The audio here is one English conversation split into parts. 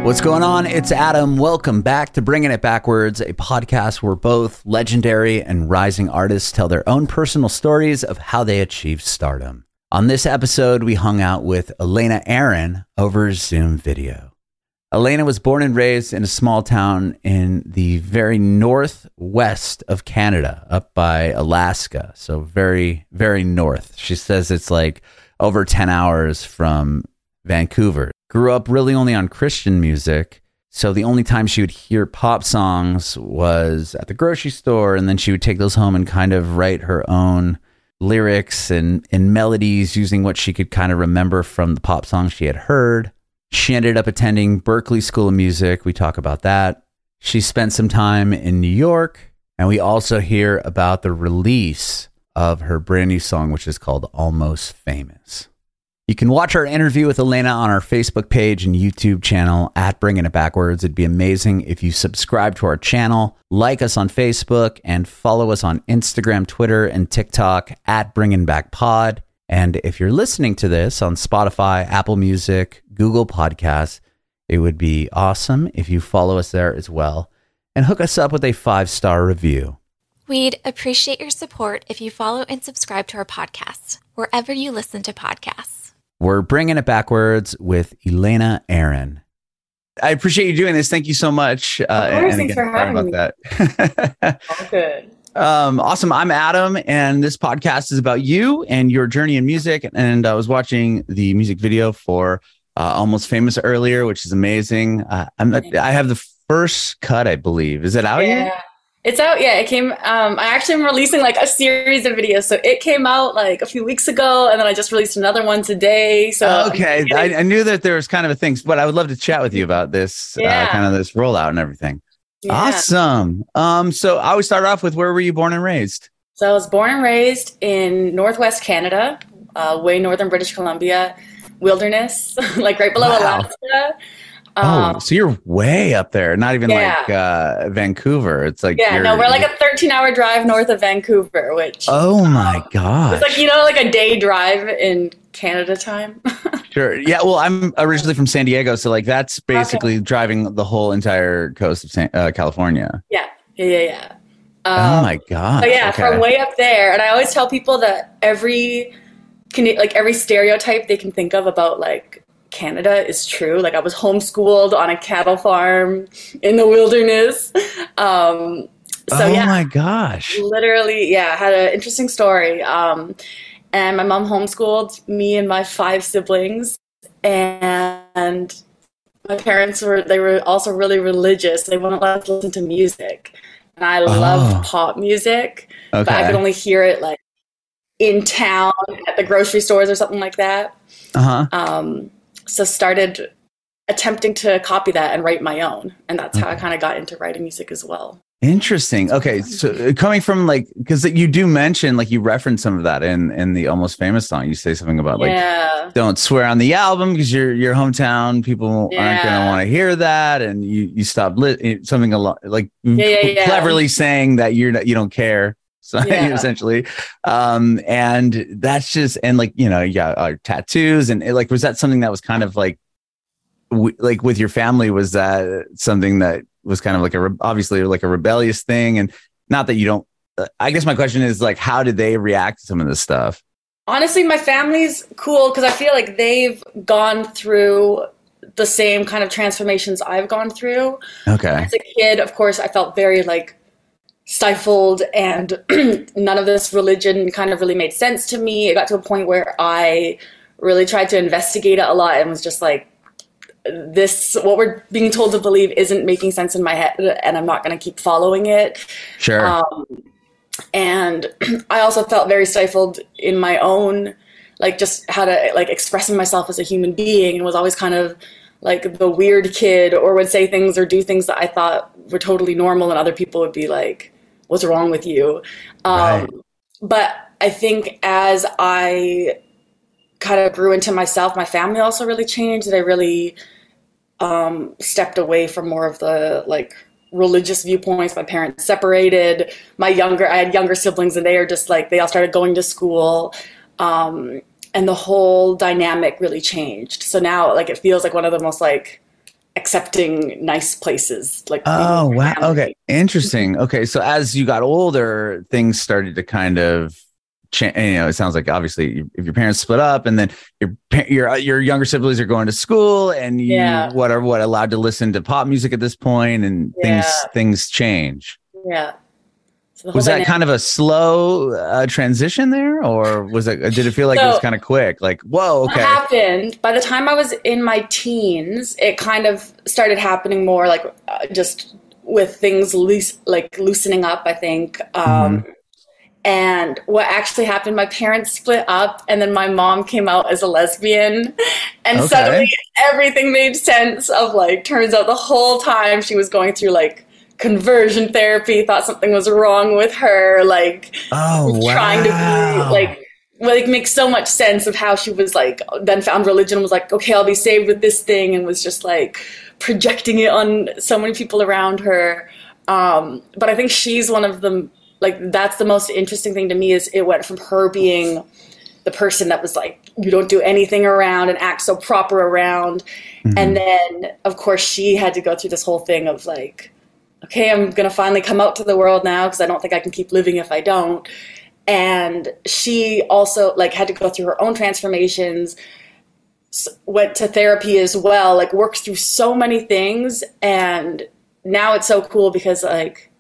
What's going on? It's Adam. Welcome back to Bringing It Backwards, a podcast where both legendary and rising artists tell their own personal stories of how they achieved stardom. On this episode, we hung out with Elena Aaron over Zoom video. Elena was born and raised in a small town in the very northwest of Canada, up by Alaska. So very, very north. She says it's like over 10 hours from Vancouver. Grew up really only on Christian music. So the only time she would hear pop songs was at the grocery store. And then she would take those home and kind of write her own lyrics and melodies using what she could kind of remember from the pop songs she had heard. She ended up attending Berklee School of Music. We talk about that. She spent some time in New York. And we also hear about the release of her brand new song, which is called Almost Famous. You can watch our interview with Elena on our Facebook page and YouTube channel at Bringing It Backwards. It'd be amazing if you subscribe to our channel, like us on Facebook, and follow us on Instagram, Twitter, and TikTok at Bringing Back Pod. And if you're listening to this on Spotify, Apple Music, Google Podcasts, it would be awesome if you follow us there as well and hook us up with a 5-star review. We'd appreciate your support if you follow and subscribe to our podcast, wherever you listen to podcasts. We're Bringing It Backwards with Elena Aaron. I appreciate you doing this. Thank you so much. Of course, thanks for having me. That. All good. Awesome. I'm Adam, and this podcast is about you and your journey in music. And I was watching the music video for Almost Famous earlier, which is amazing. I have the first cut, I believe. Is it out yet? It's out. Yeah, it came. I actually am releasing like a series of videos. So it came out like a few weeks ago, and then I just released another one today. So okay, I knew that there was kind of a thing, but I would love to chat with you about this, kind of this rollout and everything. Yeah. Awesome. So I would start off with, where were you born and raised? So I was born and raised in Northwest Canada, way northern British Columbia, wilderness, like right below Alaska. So you're way up there, not even like Vancouver. It's like we're like a 13-hour drive north of Vancouver, which my god, it's like like a day drive in Canada time. Sure, yeah. Well, I'm originally from San Diego, so like that's basically driving the whole entire coast of California. Yeah. Oh my god. So from way up there, and I always tell people that every stereotype they can think of about like Canada is true. Like I was homeschooled on a cattle farm in the wilderness. My gosh. Literally, had an interesting story. And my mom homeschooled me and my 5 siblings. And my parents were also really religious. They wouldn't let us listen to music. And I loved pop music, but I could only hear it like in town at the grocery stores or something like that. So started attempting to copy that and write my own. And that's how I kind of got into writing music as well. Interesting. Okay. So coming from like, because you do mention, like you reference some of that in the Almost Famous song. You say something about like, don't swear on the album because your hometown people aren't going to want to hear that. And you stop something like cleverly saying that you don't care. So essentially, and that's just, and like, our tattoos and like, was that something that was kind of like with your family? Was that something that was kind of like obviously like a rebellious thing? And not that you don't, I guess my question is like, how did they react to some of this stuff? Honestly, my family's cool because I feel like they've gone through the same kind of transformations I've gone through. Okay. As a kid, of course, I felt very like stifled and none of this religion kind of really made sense to me. It got to a point where I really tried to investigate it a lot and was just like, what we're being told to believe isn't making sense in my head and I'm not going to keep following it. Sure. And I also felt very stifled in my own, like just how to like expressing myself as a human being, and was always kind of like the weird kid, or would say things or do things that I thought were totally normal and other people would be like, what's wrong with you? Right. But I think as I kind of grew into myself, my family also really changed. And I really stepped away from more of the like religious viewpoints. My parents separated. I had younger siblings, and they are just like, they all started going to school. And the whole dynamic really changed. So now like it feels like one of the most like accepting nice places. Like, oh, wow. Okay. Interesting. Okay. So as you got older, things started to kind of change. You know, it sounds like obviously if your parents split up and then your younger siblings are going to school and you what allowed to listen to pop music at this point, and things change. Yeah. So was that kind of a slow transition there, or did it feel like it was kind of quick? Like, whoa, okay. What happened, by the time I was in my teens, it kind of started happening more, like just with things loosening up, I think. And what actually happened, my parents split up, and then my mom came out as a lesbian, and suddenly everything made sense of like, turns out the whole time she was going through like conversion therapy, thought something was wrong with her, like trying to be like makes so much sense of how she was like, then found religion, was like, okay, I'll be saved with this thing, and was just like projecting it on so many people around her. But I think she's one of them, like that's the most interesting thing to me, is it went from her being the person that was like, you don't do anything around and act so proper around. And then of course she had to go through this whole thing of like, okay, I'm going to finally come out to the world now because I don't think I can keep living if I don't. And she also like had to go through her own transformations, went to therapy as well, like worked through so many things. And now it's so cool because like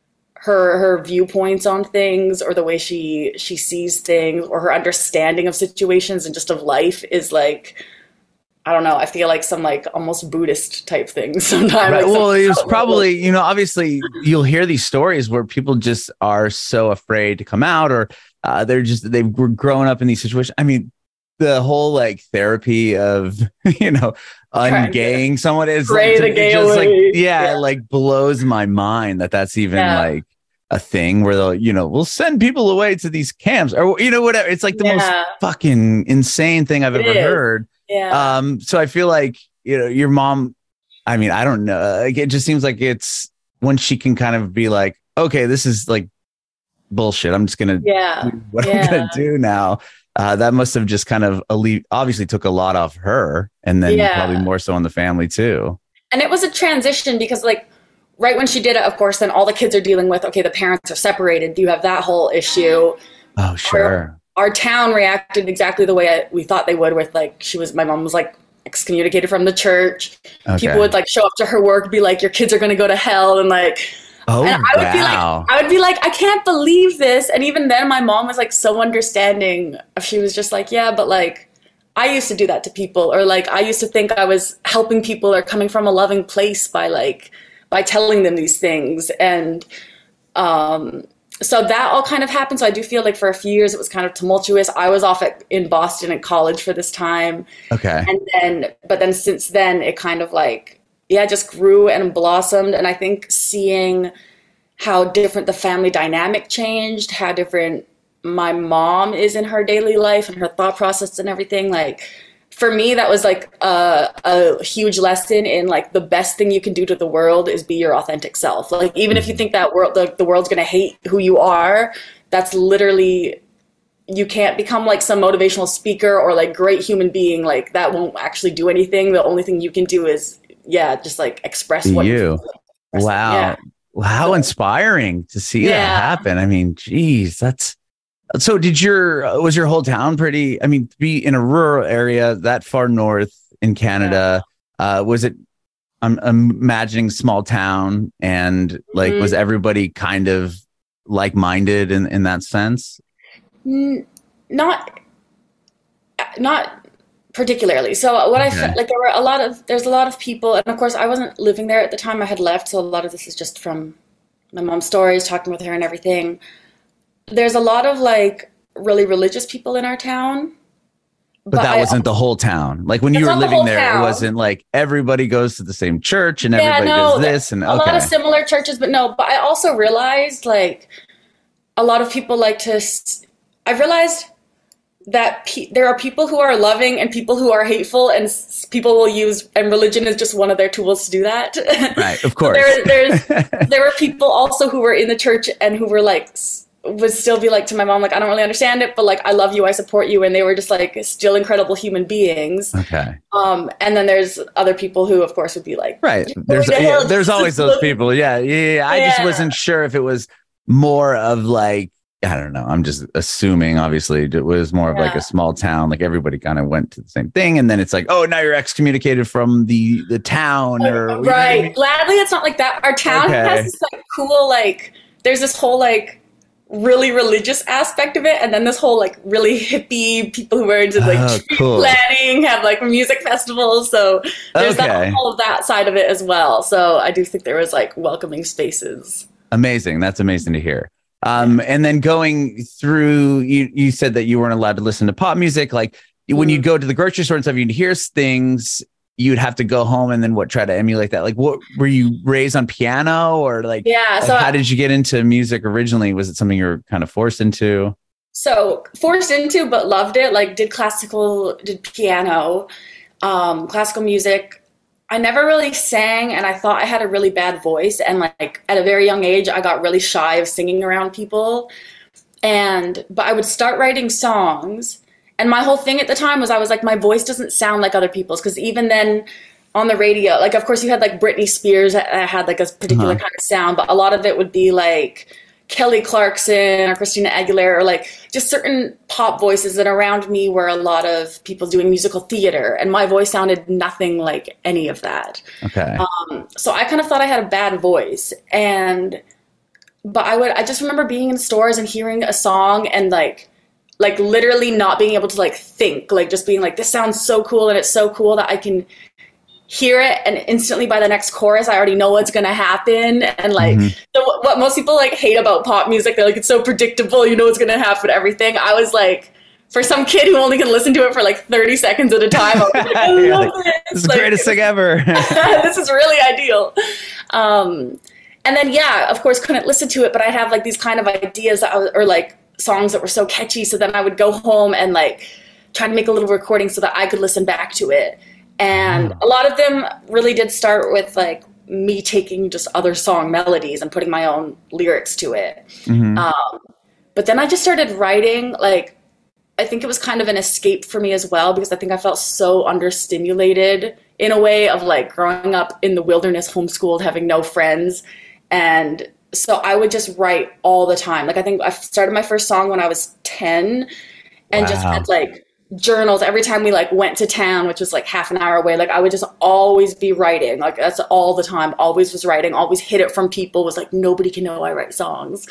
her viewpoints on things, or the way she sees things, or her understanding of situations and just of life is like, I don't know, I feel like some like almost Buddhist type things sometimes. Right. Like, well, it was probably, you know, obviously you'll hear these stories where people just are so afraid to come out, or they've grown up in these situations. I mean, the whole like therapy of, you know, ungaying someone is like, just like, it like blows my mind that's even like a thing where they'll, you know, we'll send people away to these camps, or, you know, whatever. It's like the most fucking insane thing I've ever heard. Yeah. So I feel like, you know, your mom, I mean, I don't know. Like, it just seems like it's when she can kind of be like, okay, this is like bullshit. I'm just going to do what I'm going to do now. That must have just kind of obviously took a lot off her, and then probably more so on the family too. And it was a transition because like right when she did it, of course, then all the kids are dealing with, okay, the parents are separated. You have that whole issue. Oh, sure. Our town reacted exactly the way we thought they would, with like, my mom was like excommunicated from the church. Okay. People would like show up to her work, be like, your kids are going to go to hell. And like, I would be like, I can't believe this. And even then my mom was like so understanding. She was just like, yeah, but like, I used to do that to people, or like, I used to think I was helping people or coming from a loving place by telling them these things. And, so that all kind of happened. So I do feel like for a few years it was kind of tumultuous. I was off in Boston at college for this time. Okay. But then since then it kind of like, just grew and blossomed. And I think seeing how different the family dynamic changed, how different my mom is in her daily life and her thought process and everything, like, for me, that was like a huge lesson in like the best thing you can do to the world is be your authentic self. Like, even if you think that the world's going to hate who you are, that's literally, you can't become like some motivational speaker or like great human being. Like, that won't actually do anything. The only thing you can do is, just like express what you feel. Wow. Yeah. How inspiring to see that happen. I mean, geez, so was your whole town pretty, I mean, to be in a rural area that far north in Canada, was it, I'm imagining small town, and like, was everybody kind of like-minded in that sense? Not particularly. So what I felt like, there's a lot of people, and of course I wasn't living there at the time, I had left. So a lot of this is just from my mom's stories, talking with her and everything. There's a lot of like really religious people in our town. But that wasn't the whole town. Like when you were living there, it wasn't like everybody goes to the same church and everybody does this. And a lot of similar churches, but no. But I also realized like a lot of people I've realized that there are people who are loving and people who are hateful, and people will use, and religion is just one of their tools to do that. Right, of course. There were people also who were in the church and who were like would still be like to my mom, like, I don't really understand it, but like, I love you, I support you. And they were just like still incredible human beings. Okay. And then there's other people who, of course, would be like, right. There's always those people. Yeah. I just wasn't sure if it was more of like, I don't know. I'm just assuming, obviously, it was more of like a small town. Like everybody kind of went to the same thing. And then it's like, oh, now you're excommunicated from the town. Or right. Gladly, it's not like that. Our town has this like cool, like, there's this whole like really religious aspect of it. And then this whole like really hippie people who are into like tree planting, have like music festivals. So there's all of that side of it as well. So I do think there was like welcoming spaces. Amazing. That's amazing to hear. And then going through, you said that you weren't allowed to listen to pop music. Like when you go to the grocery store and stuff, you'd hear things, you'd have to go home and then try to emulate that. Like, what were you raised on piano or like, so how did you get into music originally? Was it something you were kind of forced into? So forced into, but loved it. Like did piano, classical music. I never really sang, and I thought I had a really bad voice. And like at a very young age, I got really shy of singing around people. But I would start writing songs. And my whole thing at the time was I was like, my voice doesn't sound like other people's. Because even then on the radio, like, of course you had like Britney Spears that had like a particular kind of sound, but a lot of it would be like Kelly Clarkson or Christina Aguilera, or like just certain pop voices. And around me were a lot of people doing musical theater, and my voice sounded nothing like any of that. Okay. So I kind of thought I had a bad voice, but I just remember being in stores and hearing a song and like literally not being able to like think, like just being like, this sounds so cool, and it's so cool that I can hear it, and instantly by the next chorus I already know what's going to happen. And like so what most people like hate about pop music, they're like, it's so predictable, you know what's going to happen, everything. I was like, for some kid who only can listen to it for like 30 seconds at a time, I was like, I love this. This is the greatest thing ever. This is really ideal. And then of course couldn't listen to it, but I'd have like these kind of ideas or like songs that were so catchy, so then I would go home and like try to make a little recording so that I could listen back to it. And a lot of them really did start with like me taking just other song melodies and putting my own lyrics to it. But then I just started writing. Like, I think it was kind of an escape for me as well, because I think I felt so understimulated in a way of like growing up in the wilderness, homeschooled, having no friends. And so I would just write all the time. Like, I think I started my first song when I was 10 and just had like journals every time we like went to town, which was like half an hour away. Like I would just always be writing. Like that's all the time. Always was writing. Always hid it from people. Was like, nobody can know I write songs.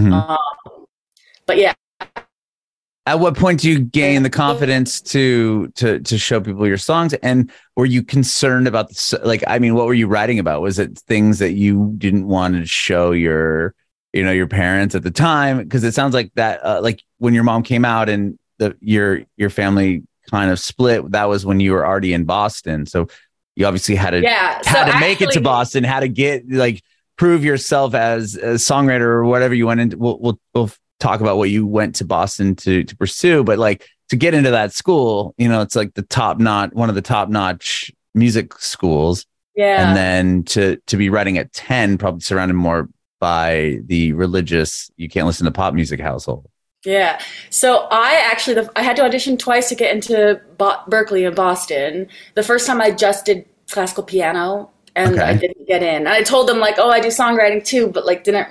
But yeah. At what point do you gain the confidence to show people your songs? And were you concerned about like, I mean, what were you writing about? Was it things that you didn't want to show your parents at the time? Because it sounds like that, like when your mom came out and your family kind of split, that was when you were already in Boston. So you obviously had to make it to Boston, how to get like prove yourself as a songwriter or whatever you went into. We'll talk about what you went to Boston to pursue, but like to get into that school, it's like one of the top notch music schools. Yeah. And then to be writing at 10, probably surrounded more by the religious, you can't listen to pop music household. Yeah. So I had to audition twice to get into Berklee in Boston. The first time I just did classical piano and I didn't get in. And I told them like, oh, I do songwriting too, but like didn't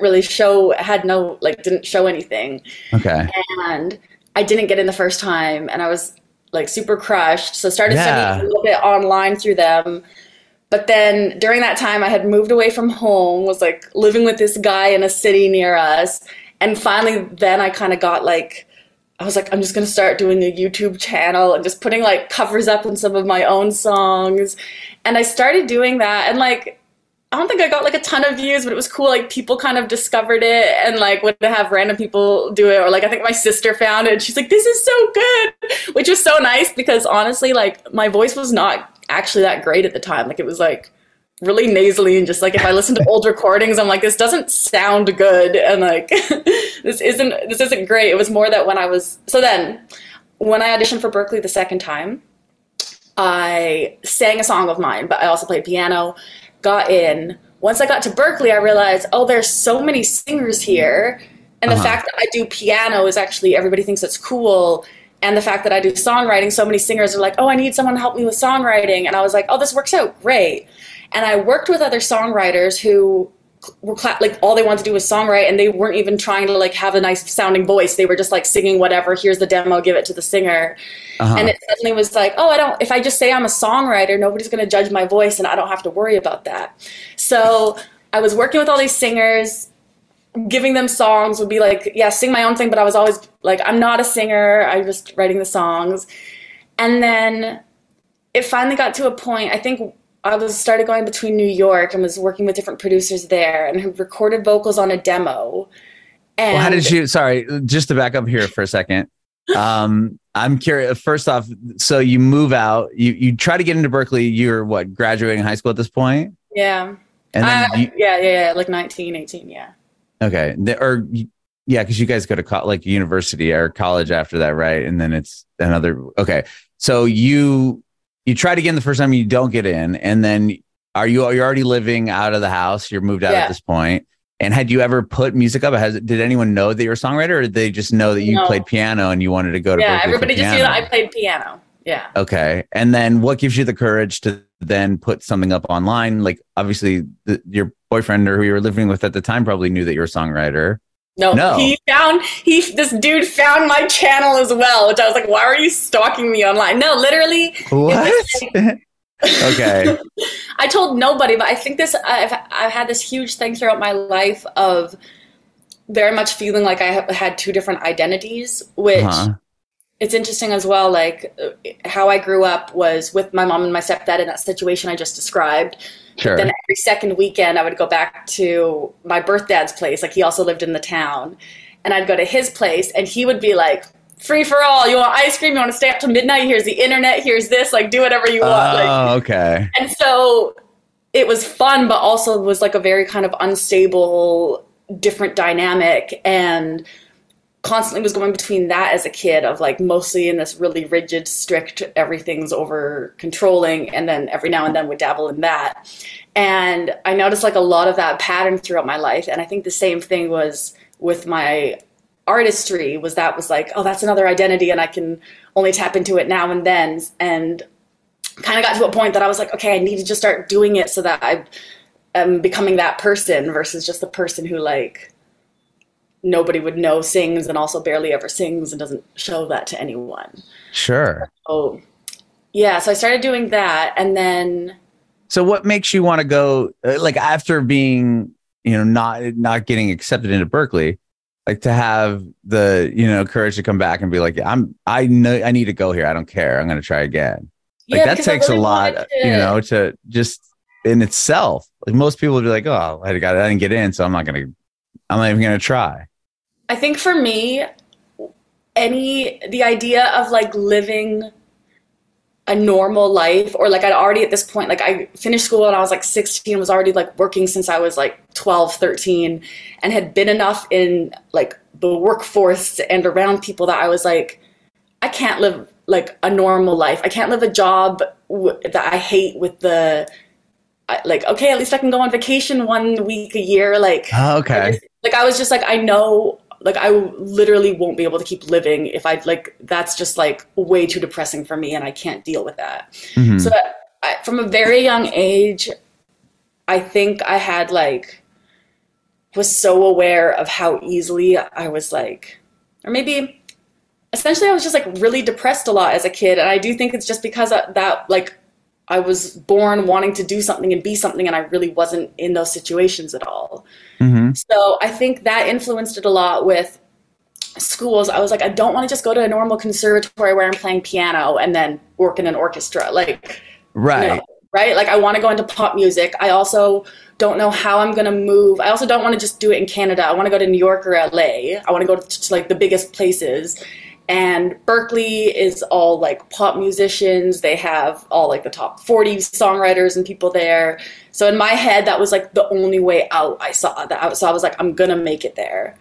show anything. Okay. And I didn't get in the first time and I was like super crushed. So started studying a little bit online through them. But then during that time I had moved away from home, was like living with this guy in a city near us. And finally, then I kind of got like, I was like, I'm just going to start doing a YouTube channel and just putting like covers up on some of my own songs. And I started doing that. And like, I don't think I got like a ton of views, but it was cool. Like people kind of discovered it and like would have random people do it. Or like, I think my sister found it and she's like, this is so good, which was so nice because honestly, like my voice was not actually that great at the time. Like it was like really nasally and just like if I listen to old recordings, I'm like, this doesn't sound good. And like, this isn't great. It was more that when I auditioned for Berklee the second time, I sang a song of mine, but I also played piano, got in. Once I got to Berklee, I realized, oh, there's so many singers here. And the fact that I do piano is actually, everybody thinks it's cool. And the fact that I do songwriting, so many singers are like, oh, I need someone to help me with songwriting. And I was like, oh, this works out great. And I worked with other songwriters who were like, all they wanted to do was songwrite, and they weren't even trying to like have a nice sounding voice. They were just like singing whatever. Here's the demo, give it to the singer. And it suddenly was like, oh, if I just say I'm a songwriter, nobody's going to judge my voice, and I don't have to worry about that. So I was working with all these singers, giving them songs, would be like, yeah, sing my own thing. But I was always like, I'm not a singer. I'm just writing the songs. And then it finally got to a point, I think I started going between New York and was working with different producers there and had recorded vocals on a demo. And how did you, sorry, just to back up here for a second. I'm curious, first off, so you move out, you try to get into Berklee. You're what, graduating high school at this point? Yeah. And then yeah, like 19, 18, yeah. Okay. Because you guys go to like university or college after that, right? And then it's another, okay. So you try to get in the first time, you don't get in, and then you're already living out of the house, you're moved out at this point. And had you ever put music up? Did anyone know that you're a songwriter, or did they just know that you played piano and you wanted to go to Berklee? Yeah, everybody just knew that I played piano. Yeah. Okay. And then what gives you the courage to then put something up online? Like, obviously, your boyfriend or who you were living with at the time probably knew that you're a songwriter. No. This dude found my channel as well, which I was like, why are you stalking me online? No, literally. What? Okay. I told nobody, but I think I've had this huge thing throughout my life of very much feeling like I had two different identities, which it's interesting as well. Like how I grew up was with my mom and my stepdad in that situation I just described. Sure. But then every second weekend I would go back to my birth dad's place. Like he also lived in the town, and I'd go to his place and he would be like, free for all. You want ice cream? You want to stay up till midnight? Here's the internet. Here's this. Like, do whatever you want. Oh, okay. And so it was fun, but also was like a very kind of unstable, different dynamic, and constantly was going between that as a kid of like mostly in this really rigid, strict, everything's over controlling, and then every now and then would dabble in that. And I noticed like a lot of that pattern throughout my life. And I think the same thing was with my artistry, was like, oh, that's another identity and I can only tap into it now and then. And kind of got to a point that I was like, okay, I need to just start doing it so that I am becoming that person versus just the person who like nobody would know sings and also barely ever sings and doesn't show that to anyone. Sure. Oh, yeah. So I started doing that. And then. So what makes you want to go, like after being, not getting accepted into Berklee, like to have the, courage to come back and be like, I know I need to go here. I don't care. I'm going to try again. Like that takes a lot, to just in itself. Like most people would be like, oh, I didn't get in, so I'm not even going to try. I think for me, the idea of like living a normal life, or like I'd already at this point, like I finished school when I was like 16, was already like working since I was like 12, 13, and had been enough in like the workforce and around people that I was like, I can't live like a normal life. I can't live a job that I hate with okay, at least I can go on vacation 1 week a year. Like, oh, okay. I was just like, I know, like I literally won't be able to keep living if that's just like way too depressing for me and I can't deal with that. Mm-hmm. So from a very young age, I think I had was so aware of how easily I was like, or maybe essentially I was just like really depressed a lot as a kid. And I do think it's just because of that, like I was born wanting to do something and be something, and I really wasn't in those situations at all. Mm-hmm. So I think that influenced it a lot with schools. I was like, I don't want to just go to a normal conservatory where I'm playing piano and then work in an orchestra. Like, right. No, right. Like I want to go into pop music. I also don't know how I'm going to move. I also don't want to just do it in Canada. I want to go to New York or LA. I want to go to like the biggest places. And Berklee is all like pop musicians. They have all like the top 40 songwriters and people there. So in my head, that was like the only way out I saw that. So I was like, I'm going to make it there.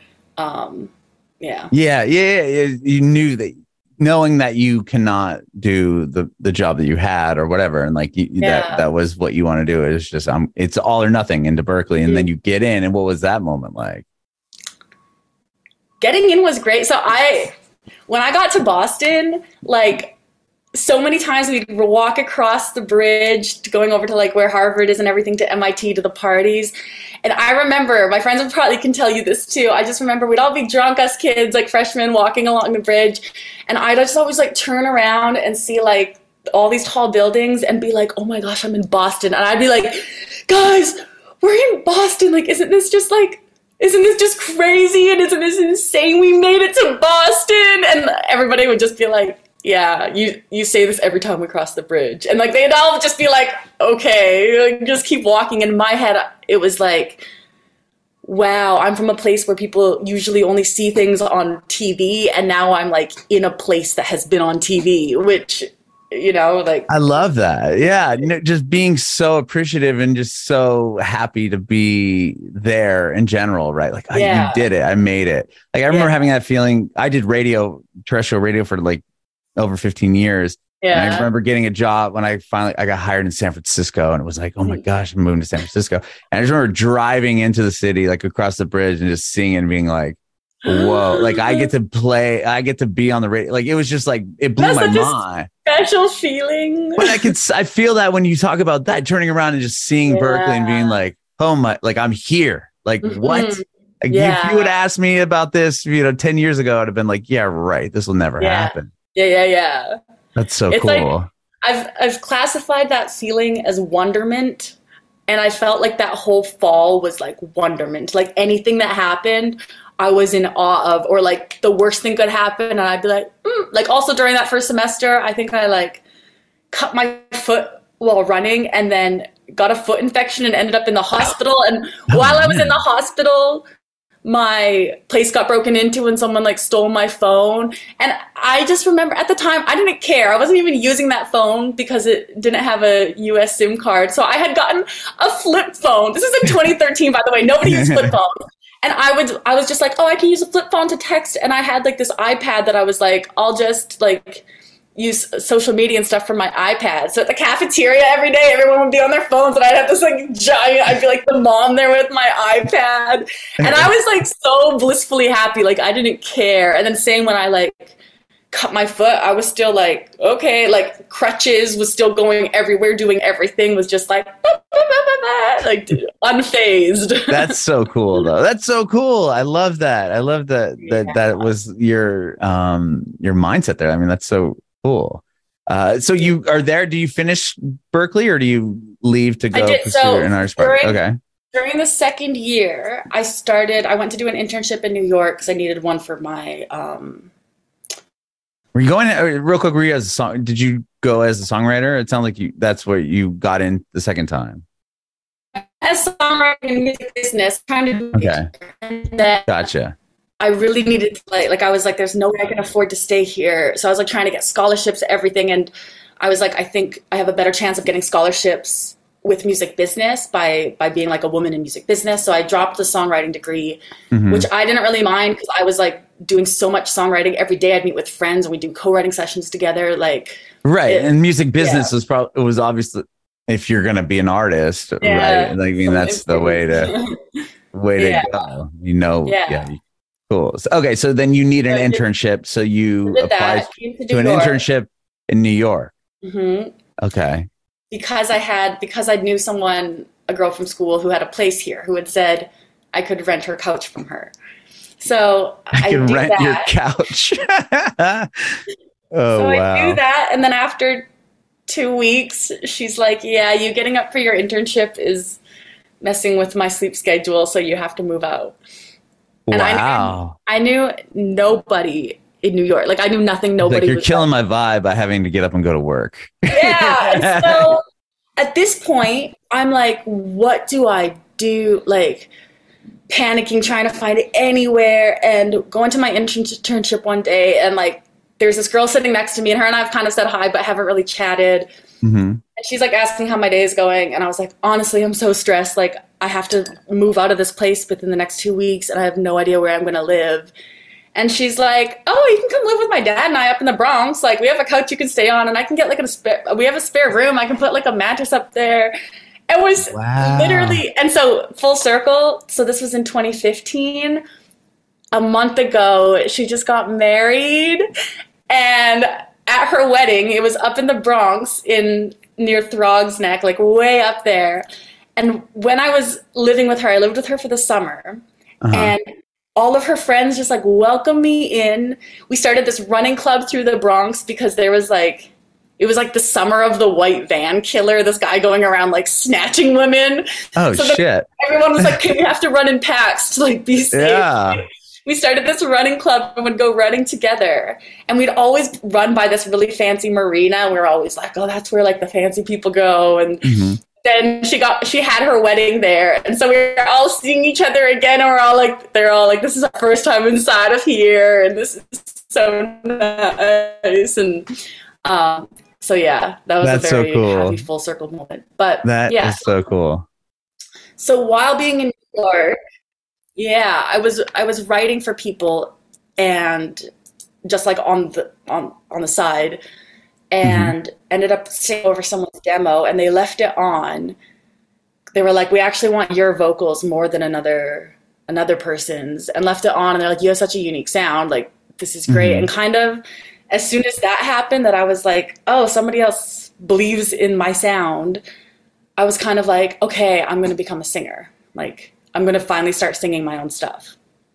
Yeah. You knew that, knowing that you cannot do the job that you had or whatever. And like that was what you want to do. It's just, it's all or nothing into Berklee. And then you get in. And what was that moment like? getting in was great. So when I got to Boston, like, so many times we'd walk across the bridge going over to like where Harvard is and everything, to MIT, to the parties. And I remember, my friends would probably can tell you this too, I just remember we'd all be drunk, us kids, like freshmen, walking along the bridge. And I'd just always like turn around and see like all these tall buildings and be like, oh my gosh, I'm in Boston. And I'd be like, guys, we're in Boston. Like, isn't this just crazy? And isn't this insane? We made it to Boston. And everybody would just be like, yeah, you say this every time we cross the bridge. And like, they'd all just be like, okay, like, just keep walking. In my head, it was like, wow, I'm from a place where people usually only see things on TV. And now I'm like in a place that has been on TV, which, you know, like. I love that. Yeah. Just being so appreciative and just so happy to be there in general, right? Like, you did it. I made it. Like, I remember having that feeling. I did terrestrial radio for like over 15 years. Yeah. And I remember getting a job when I got hired in San Francisco, and it was like, oh my gosh, I'm moving to San Francisco. And I just remember driving into the city, like across the bridge, and just seeing and being like, whoa, like I get to be on the radio. Like, it was just like, it blew my mind. Special feeling. But I feel that when you talk about that, turning around and just seeing Berkeley and being like, oh my, like I'm here. Like, what? Like, if you would ask me about this, 10 years ago, I'd have been like, yeah, right. This will never happen. Yeah. That's so cool. Like, I've classified that feeling as wonderment, and I felt like that whole fall was like wonderment. Like, anything that happened, I was in awe of, or like the worst thing could happen, and I'd be like, Like, also during that first semester, I think I like cut my foot while running, and then got a foot infection and ended up in the hospital. And while I was in the hospital, my place got broken into and someone like stole my phone. And I just remember at the time, I didn't care. I wasn't even using that phone because it didn't have a US SIM card. So I had gotten a flip phone. This is in 2013, by the way. Nobody used flip phones. And I was just like, oh, I can use a flip phone to text. And I had like this iPad that I was like, I'll just like use social media and stuff from my iPad. So at the cafeteria every day, everyone would be on their phones, and I'd have this like giant, I'd be like the mom there with my iPad. And I was like so blissfully happy. Like, I didn't care. And then same when I like cut my foot, I was still like, okay, like crutches was still going everywhere, doing everything, was just like, like unfazed. That's so cool though. That's so cool. I love that. I love that was your mindset there. I mean, that's so cool. So you are there. Do you finish Berkeley, or do you leave to go pursue an artist part? Okay. During the second year, I went to do an internship in New York because I needed one for my. Were you going real quick? Were you as a song? Did you go as a songwriter? It sounded like that's where you got in the second time. As songwriting and music business, trying to do. Okay. Gotcha. I really needed to like I was like, there's no way I can afford to stay here. So I was like trying to get scholarships, everything. And I was like, I think I have a better chance of getting scholarships with music business by being like a woman in music business. So I dropped the songwriting degree, which I didn't really mind because I was like doing so much songwriting every day. I'd meet with friends and we'd do co-writing sessions together. Like, right. And music business was obviously, if you're going to be an artist, right? Like, I mean, that's the way to go, Cool. So, okay. So then you need an internship. So you applied to an internship in New York. Okay. Because I knew someone, a girl from school who had a place here, who had said I could rent her couch from her. So I could rent your couch. I do that. And then after 2 weeks, she's like, yeah, you getting up for your internship is messing with my sleep schedule. So you have to move out. And wow. I knew nobody in New York. Like, I knew nothing. Nobody. Like, you're killing my vibe by having to get up and go to work. Yeah. And so at this point, I'm like, what do I do? Like, panicking, trying to find it anywhere, and going to my internship one day, and like, there's this girl sitting next to me, and her and I've kind of said hi, but haven't really chatted. And she's like asking how my day is going, and I was like, honestly, I'm so stressed. Like, I have to move out of this place within the next 2 weeks, and I have no idea where I'm going to live. And she's like, oh, you can come live with my dad and I up in the Bronx. Like, we have a couch you can stay on, and I can get like we have a spare room. I can put like a mattress up there. It was literally, and so full circle. So this was in 2015. a month ago, she just got married, and at her wedding, it was up in the Bronx in near Throgs Neck, like way up there. And when I was living with her, I lived with her for the summer, and all of her friends just like welcomed me in. We started this running club through the Bronx because there was like, it was like the summer of the white van killer, this guy going around like snatching women. Oh, so shit. Everyone was like, okay, we have to run in packs to like be safe. Yeah. We started this running club and would go running together. And we'd always run by this really fancy marina. And we were always like, oh, that's where like the fancy people go. And then she had her wedding there. And so we were all seeing each other again. And they're all like, this is our first time inside of here. And this is so nice. And so yeah, that was That's a very so cool. happy full circle moment. But that is so cool. So while being in New York, yeah, I was writing for people and just like on the side, and ended up singing over someone's demo, and they left it on. They were like, we actually want your vocals more than another person's, and left it on, and they're like, you have such a unique sound, like this is great. And kind of as soon as that happened, that I was like, oh, somebody else believes in my sound, I was kind of like, okay, I'm going to become a singer. Like, I'm going to finally start singing my own stuff.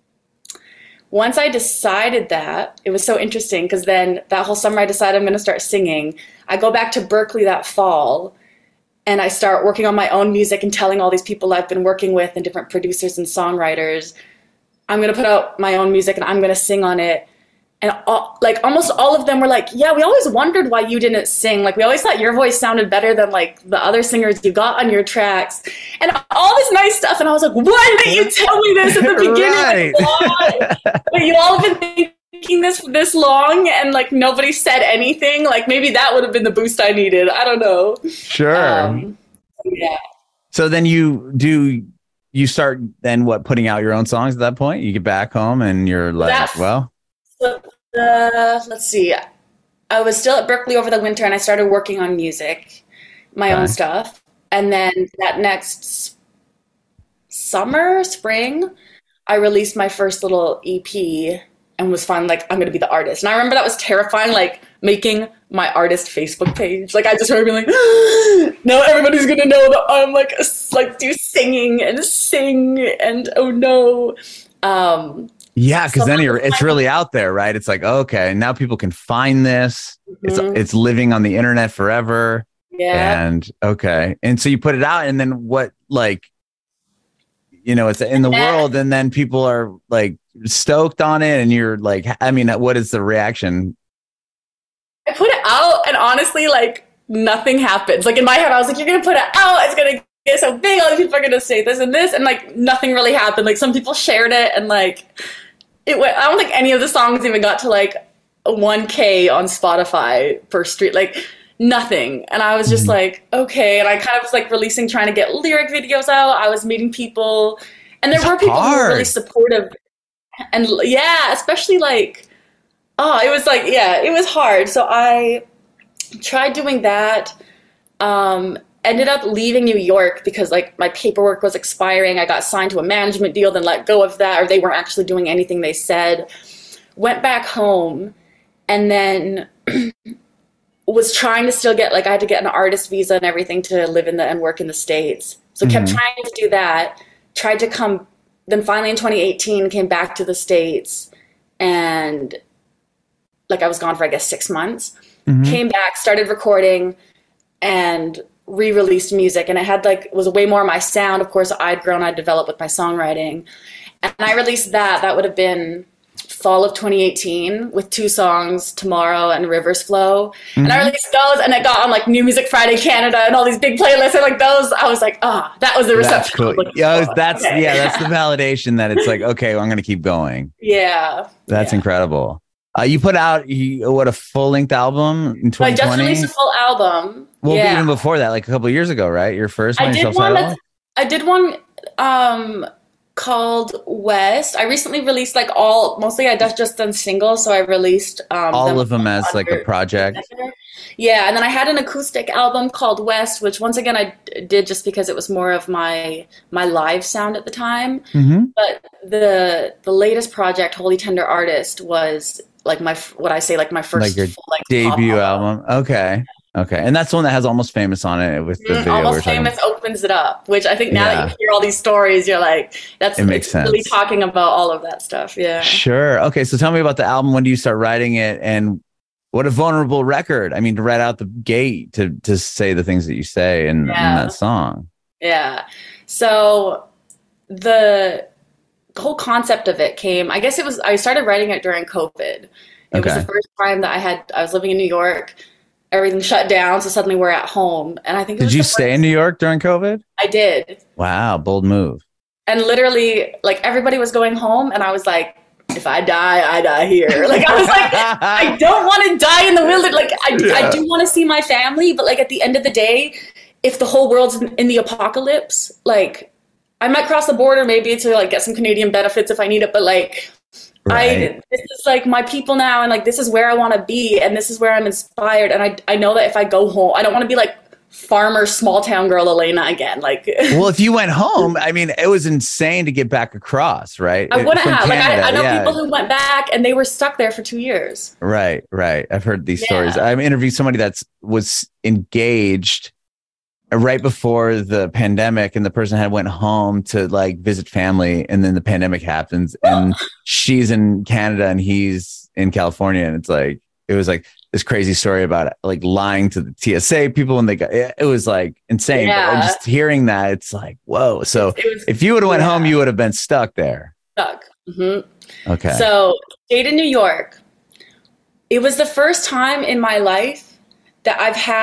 Once I decided that, it was so interesting because then that whole summer I decided I'm going to start singing. I go back to Berkeley that fall and I start working on my own music and telling all these people I've been working with and different producers and songwriters, I'm going to put out my own music and I'm going to sing on it. And almost all of them were like, yeah, we always wondered why you didn't sing. Like, we always thought your voice sounded better than like the other singers you got on your tracks and all this nice stuff. And I was like, why didn't you tell me this at the beginning? Right. Like, but you all have been thinking this long and like nobody said anything. Like maybe that would have been the boost I needed. I don't know. Sure. Yeah. So then you start then putting out your own songs at that point? You get back home and you're like, let's see. I was still at Berkeley over the winter and I started working on music, my own stuff. And then that next spring, I released my first little EP and was finally like, I'm going to be the artist. And I remember that was terrifying, like making my artist Facebook page. Like I just remember being like, now everybody's going to know that I'm like do singing and sing and oh no. Yeah, because then it's really out there, right? It's like, okay, now people can find this. It's living on the internet forever. Yeah. And okay. And so you put it out and then what, like, it's in the world and then people are like stoked on it and you're like, I mean, what is the reaction? I put it out and honestly, like nothing happens. Like in my head, I was like, you're going to put it out. It's going to get so big. All these people are going to say this and this. And like nothing really happened. Like some people shared it and like, I don't think any of the songs even got to like 1K on Spotify per street, like nothing. And I was just like, okay. And I kind of was like trying to get lyric videos out. I was meeting people and there were people who were really supportive. And yeah, especially like, it was like, yeah, it was hard. So I tried doing that. Ended up leaving New York because like my paperwork was expiring. I got signed to a management deal, then let go of that, or they weren't actually doing anything they said. Went back home and then was trying to still get, like I had to get an artist visa and everything to live and work in the States. So kept trying to do that, tried to come, then finally in 2018 came back to the States and like I was gone for I guess 6 months. Came back, started recording and re-released music, and it was way more my sound. Of course, I'd developed with my songwriting, and I released that would have been fall of 2018 with 2 songs, Tomorrow and Rivers Flow. And I released those and it got on like New Music Friday Canada and all these big playlists, and like those I was like, that was the reception. That's cool. That's the validation that it's like, okay, well, I'm going to keep going. Yeah. That's incredible. You put out a full-length album in 2020? I just released a full album. Well, even before that, like a couple of years ago, right? Your first one, I did one. called West. I recently released like mostly I just done singles, so I released all of them as like a project. Yeah, and then I had an acoustic album called West, which once again I did just because it was more of my live sound at the time. Mm-hmm. But the latest project, Holy Tender Artist, was like my first like your full, like, debut album. Okay. And that's the one that has Almost Famous on it with the video. Almost Famous opens it up, which I think now that you hear all these stories, you're like, it makes sense. Really talking about all of that stuff. Yeah. Sure. Okay. So tell me about the album. When do you start writing it? And what a vulnerable record. I mean, to right out the gate to say the things that you say in that song. Yeah. So the whole concept of it came, I guess I started writing it during COVID. It was the first time that I was living in New York. Everything shut down, so suddenly we're at home. And I think did you stay in New York during COVID? I did. Wow, bold move. And literally, like, everybody was going home, and I was like, if I die, I die here. Like, I was like, I don't want to die in the wilderness. Like, I do want to see my family, but like at the end of the day, if the whole world's in the apocalypse, like, I might cross the border maybe to like get some Canadian benefits if I need it, but like, right. This is like my people now, and like this is where I want to be, and this is where I'm inspired, and I know that if I go home, I don't want to be like farmer small town girl Elena again. Like, well, if you went home, I mean, it was insane to get back across, right? I wouldn't have. Canada, like I know people who went back and they were stuck there for 2 years. Right. I've heard these stories. I've interviewed somebody was engaged right before the pandemic, and the person went home to like visit family, and then the pandemic happens, and she's in Canada and he's in California, and it was like this crazy story about like lying to the TSA people when they got it was like insane. But just hearing that, it's like, whoa. So if you would have went home, you would have been stuck there. Mm-hmm. Okay. So stayed in New York. It was the first time in my life that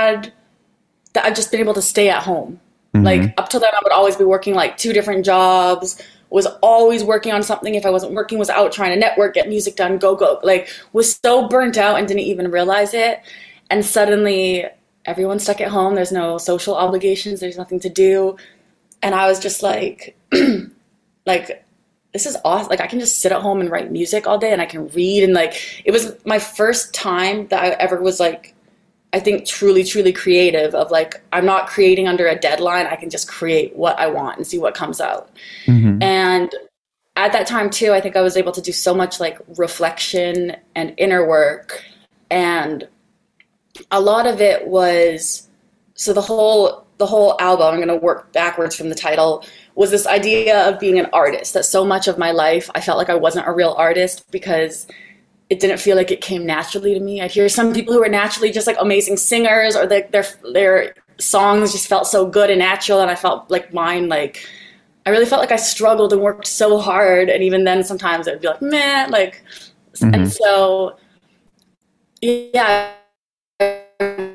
I've just been able to stay at home. Mm-hmm. Like up till then, I would always be working like 2 different jobs, was always working on something. If I wasn't working, was out trying to network, get music done, go, like was so burnt out and didn't even realize it. And suddenly everyone's stuck at home. There's no social obligations. There's nothing to do. And I was just like, like, this is awesome. Like I can just sit at home and write music all day, and I can read. And like, it was my first time that I ever was like, I think truly, truly creative of like, I'm not creating under a deadline. I can just create what I want and see what comes out. Mm-hmm. And at that time too, I think I was able to do so much like reflection and inner work. And a lot of it was, so the whole album, I'm going to work backwards from the title, was this idea of being an artist. That so much of my life, I felt like I wasn't a real artist because it didn't feel like it came naturally to me. I'd hear some people who are naturally just like amazing singers, or their songs just felt so good and natural. And I felt like mine, like, I really felt like I struggled and worked so hard. And even then sometimes it would be like, meh, like, mm-hmm. And so, yeah, a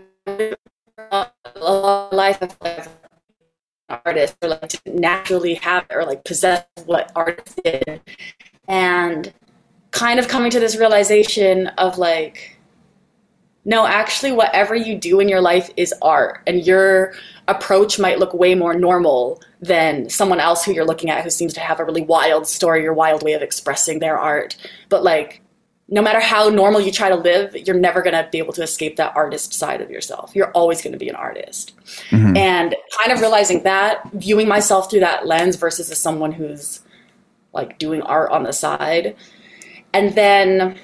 lot of life I feel like an artist, or like to naturally have it, or like possess what artists did. And kind of coming to this realization of like, no, actually whatever you do in your life is art, and your approach might look way more normal than someone else who you're looking at who seems to have a really wild story or wild way of expressing their art. But like, no matter how normal you try to live, you're never going to be able to escape that artist side of yourself. You're always going to be an artist. Mm-hmm. And kind of realizing that, viewing myself through that lens versus as someone who's like doing art on the side. And then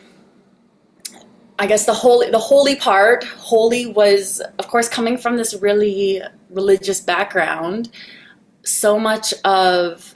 I guess the holy part was, of course, coming from this really religious background. So much of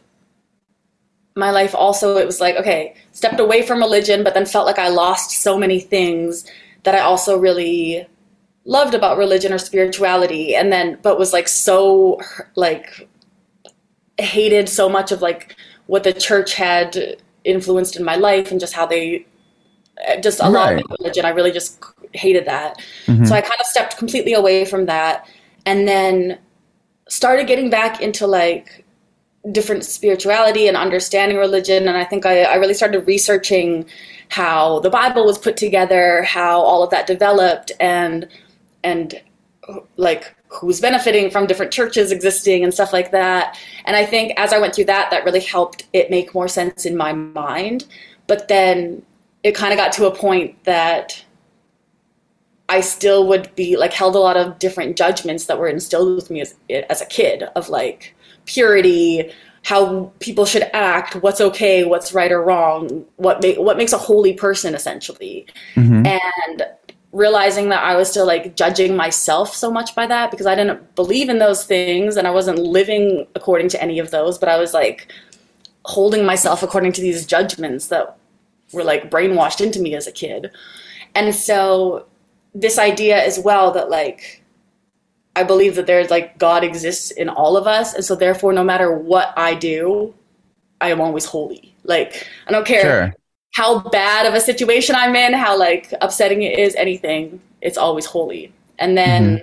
my life also, it was like, okay, stepped away from religion, but then felt like I lost so many things that I also really loved about religion or spirituality. And then, but was like, so like hated so much of like what the church had influenced in my life, and just how they just a lot of religion. I really just hated that. Mm-hmm. So I kind of stepped completely away from that, and then started getting back into like different spirituality and understanding religion. And I think I really started researching how the Bible was put together, how all of that developed, and like who's benefiting from different churches existing and stuff like that. And I think as I went through that, that really helped it make more sense in my mind. But then it kind of got to a point that I still would be like held a lot of different judgments that were instilled with me as a kid of like purity, how people should act, what's okay, what's right or wrong, what makes a holy person essentially. Mm-hmm. And realizing that I was still like judging myself so much by that because I didn't believe in those things and I wasn't living according to any of those, but I was like holding myself according to these judgments that were like brainwashed into me as a kid. And so this idea as well that like I believe that there's like God exists in all of us, and so therefore no matter what I do, I am always holy. Like I don't care how bad of a situation I'm in, how like upsetting it is, anything, it's always holy. And then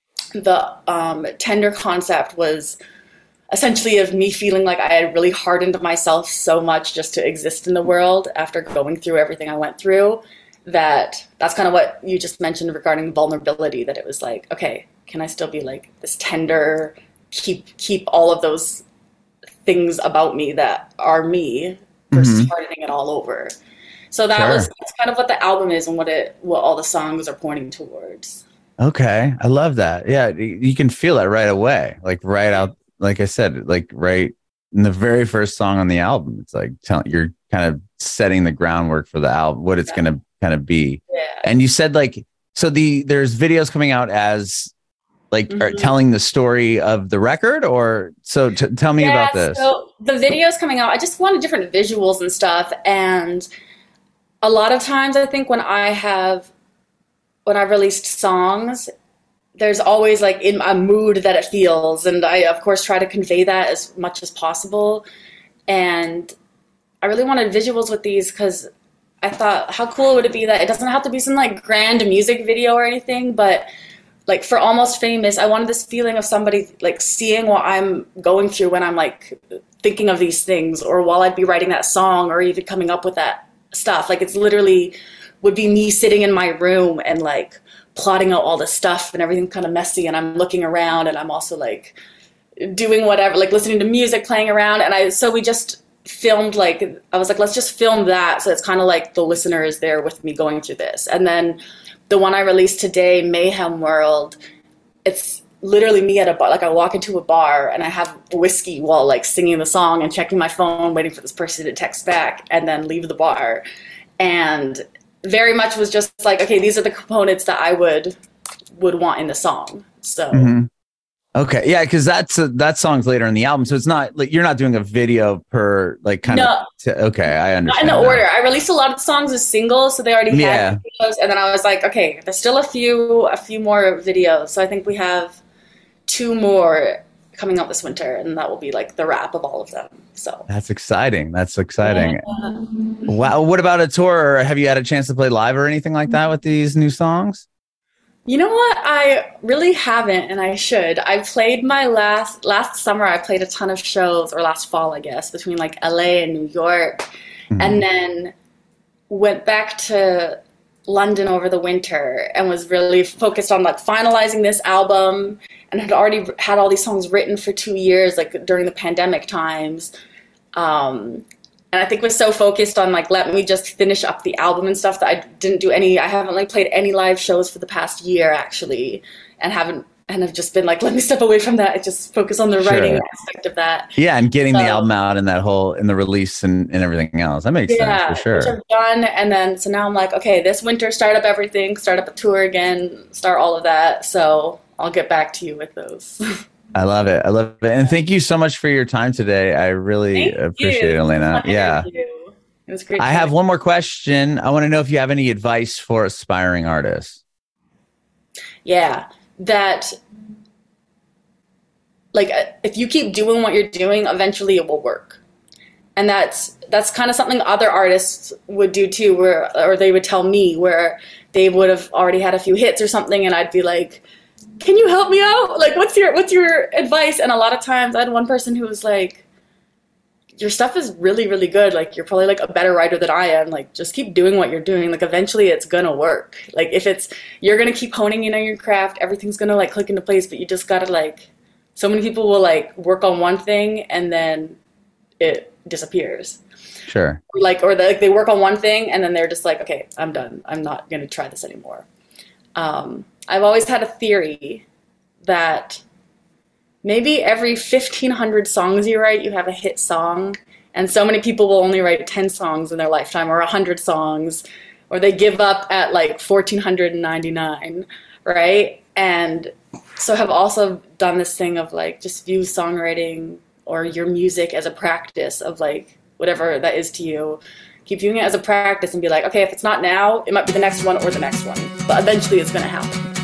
the tender concept was essentially of me feeling like I had really hardened myself so much just to exist in the world after going through everything I went through, that's kind of what you just mentioned regarding vulnerability, that it was like, okay, can I still be like this tender, keep all of those things about me that are me versus hardening it all over. So that's kind of what the album is and what all the songs are pointing towards. Okay. I love that. Yeah. You can feel it right away. Like right out, like I said, like right in the very first song on the album, it's like you're kind of setting the groundwork for the album, what it's going to kind of be. Yeah. And you said like, so there's videos coming out as like are telling the story of the record, or so tell me about this. So the videos coming out, I just wanted different visuals and stuff. And a lot of times I think when I've released songs, there's always like in a mood that it feels. And I, of course, try to convey that as much as possible. And I really wanted visuals with these because I thought, how cool would it be that it doesn't have to be some like grand music video or anything, but like for Almost Famous, I wanted this feeling of somebody like seeing what I'm going through when I'm like thinking of these things, or while I'd be writing that song or even coming up with that stuff. Like it's literally would be me sitting in my room and like plotting out all the stuff and everything kind of messy, and I'm looking around and I'm also like doing whatever, like listening to music, playing around. And so we just filmed, like I was like, let's just film that, so it's kind of like the listener is there with me going through this. And then the one I released today, Mayhem World, it's literally me at a bar. Like I walk into a bar and I have whiskey while like singing the song and checking my phone, waiting for this person to text back, and then leave the bar. And very much was just like, okay, these are the components that I would want in the song. So okay, yeah, because that song's later in the album, so it's not like you're not doing a video per like kind of. Okay, I understand. Not in the order. I released a lot of songs as singles, so they already had videos, and then I was like, okay, there's still a few more videos. So I think we have 2 more coming out this winter, and that will be like the wrap of all of them. So that's exciting. Yeah. Wow. What about a tour? Or have you had a chance to play live or anything like that with these new songs? You know what? I really haven't, and I should. I played my last summer. I played a ton of shows, or last fall, I guess, between like LA and New York, and then went back to London over the winter and was really focused on like finalizing this album, and had already had all these songs written for 2 years, like during the pandemic times. And I think was so focused on like, let me just finish up the album and stuff, that I haven't like played any live shows for the past year actually, and have just been like, let me step away from that and just focus on the writing aspect of that. Yeah. And getting the album out and in the release and everything else. That makes sense for sure. Which I've done. And then, so now I'm like, okay, this winter, start up everything, start up a tour again, start all of that. So I'll get back to you with those. I love it. And thank you so much for your time today. I really appreciate it, Elena. Yeah. It was great. I have one more question. I want to know if you have any advice for aspiring artists. Yeah. That, like, if you keep doing what you're doing, eventually it will work. And that's kind of something other artists would do too, or they would tell me, where they would have already had a few hits or something, and I'd be like, can you help me out? Like, what's your advice? And a lot of times I had one person who was like, your stuff is really, really good. Like, you're probably like a better writer than I am. Like, just keep doing what you're doing. Like, eventually it's gonna work. Like, you're gonna keep honing in on your craft, everything's gonna like click into place, but you just gotta like, so many people will like work on one thing and then it disappears. Sure. Or they work on one thing and then they're just like, okay, I'm done. I'm not gonna try this anymore. I've always had a theory that maybe every 1,500 songs you write, you have a hit song, and so many people will only write 10 songs in their lifetime, or 100 songs, or they give up at like 1,499, right? And so have also done this thing of like, just view songwriting or your music as a practice of like, whatever that is to you. Keep viewing it as a practice and be like, okay, if it's not now, it might be the next one or the next one, but eventually it's going to happen.